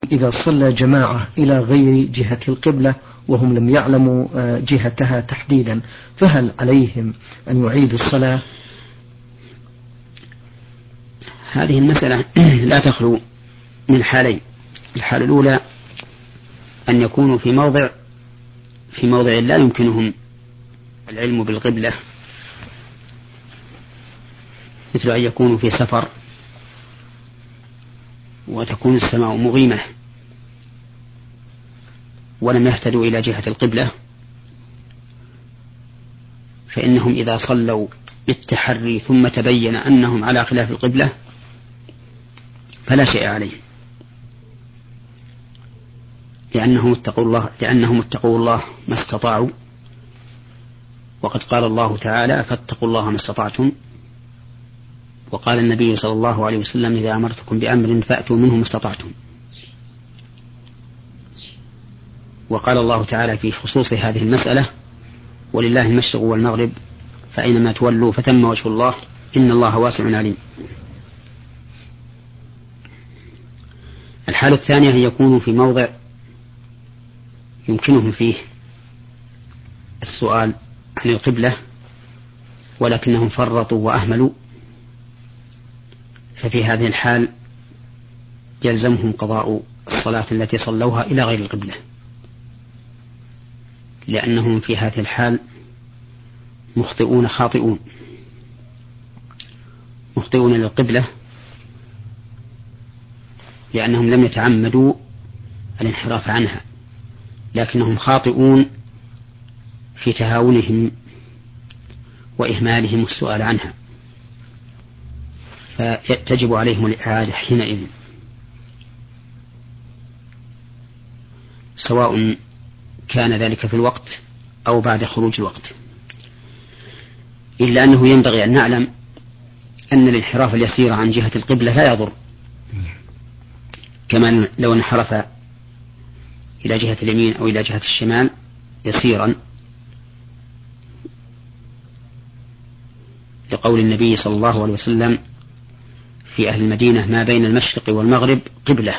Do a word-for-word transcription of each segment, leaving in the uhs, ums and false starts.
إذا صلى جماعة إلى غير جهة القبلة وهم لم يعلموا جهتها تحديدا، فهل عليهم أن يعيدوا الصلاة؟ هذه المسألة لا تخلو من حالين. الحالة الأولى أن يكونوا في موضع في موضع لا يمكنهم العلم بالقبلة، مثل أن يكونوا في سفر وتكون السماء مغيمة ولم يهتدوا إلى جهة القبلة، فإنهم إذا صلوا بالتحري ثم تبين أنهم على خلاف القبلة فلا شيء عليهم، لأنهم اتقوا الله لأنهم اتقوا الله ما استطاعوا، وقد قال الله تعالى: فاتقوا الله ما استطعتم. وقال النبي صلى الله عليه وسلم: إذا أمرتكم بأمر فأتوا منه ما استطعتم. وقال الله تعالى في خصوص هذه المسألة: ولله المشرق والمغرب فأينما تولوا فثم وجه الله إن الله واسع عليم. الحالة الثانية هي يكونوا في موضع يمكنهم فيه السؤال عن القبلة ولكنهم فرطوا وأهملوا، ففي هذه الحال يلزمهم قضاء الصلاة التي صلوها إلى غير القبلة، لأنهم في هذه الحال مخطئون خاطئون مخطئون للقبلة، لأنهم لم يتعمدوا الانحراف عنها، لكنهم خاطئون في تهاونهم وإهمالهم السؤال عنها، فتجب عليهم الإعادة حينئذ، سواء كان ذلك في الوقت أو بعد خروج الوقت. إلا أنه ينبغي أن نعلم أن الانحراف اليسير عن جهة القبلة لا يضر، كما لو انحرف إلى جهة اليمين أو إلى جهة الشمال يسيرا، لقول النبي صلى الله عليه وسلم في أهل المدينة: ما بين المشرق والمغرب قبلة.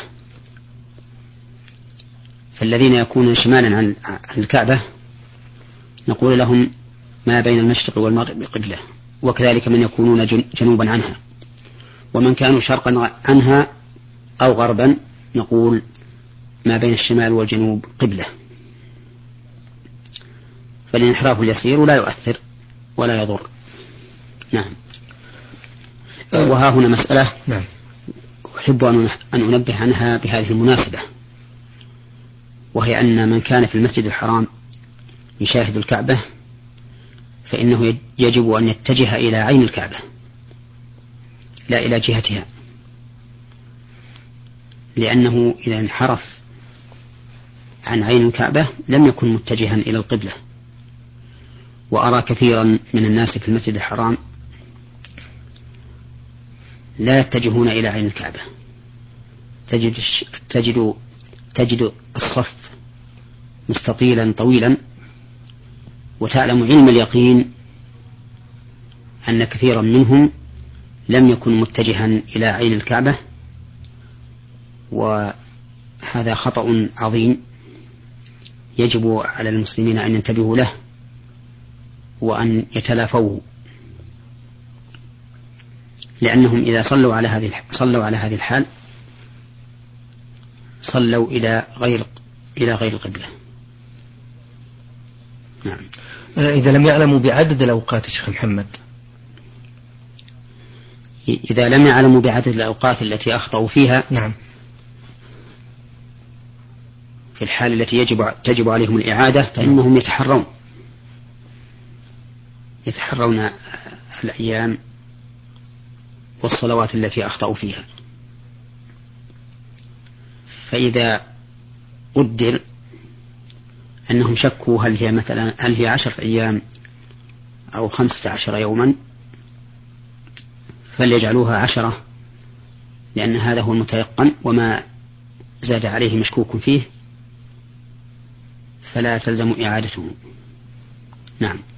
فالذين يكونون شمالا عن الكعبة نقول لهم ما بين المشرق والمغرب قبلة، وكذلك من يكونون جنوبا عنها، ومن كانوا شرقا عنها أو غربا نقول ما بين الشمال والجنوب قبلة. فالانحراف اليسير لا يؤثر ولا يضر. نعم. وها هنا مسألة نعم. أحب أن أنبه عنها بهذه المناسبة، وهي أن من كان في المسجد الحرام يشاهد الكعبة فإنه يجب أن يتجه إلى عين الكعبة لا إلى جهتها، لأنه إذا انحرف عن عين الكعبة لم يكن متجها إلى القبلة. وأرى كثيرا من الناس في المسجد الحرام لا يتجهون إلى عين الكعبة، تجد, تجد, تجد الصف مستطيلا طويلا، وتعلم علم اليقين أن كثيرا منهم لم يكن متجها إلى عين الكعبة، وهذا خطأ عظيم يجب على المسلمين أن ينتبهوا له وأن يتلافوه، لأنهم إذا صلوا على هذه صلوا على هذه الحال صلوا إلى غير إلى غير القبلة. نعم. إذا لم يعلموا بعدد الأوقات يا شيخ محمد، إذا لم يعلموا بعدد الأوقات التي أخطأوا فيها، نعم، في الحال التي يجب تجب عليهم الإعادة، فإنهم يتحرون يتحرون الأيام والصلوات التي أخطأوا فيها. فإذا قدر أنهم شكوا هل هي مثلا هل هي عشرة أيام أو خمسة عشر يوما، فليجعلوها عشرة، لأن هذا هو المتيقن، وما زاد عليه مشكوك فيه فلا تلزم إعادته. نعم.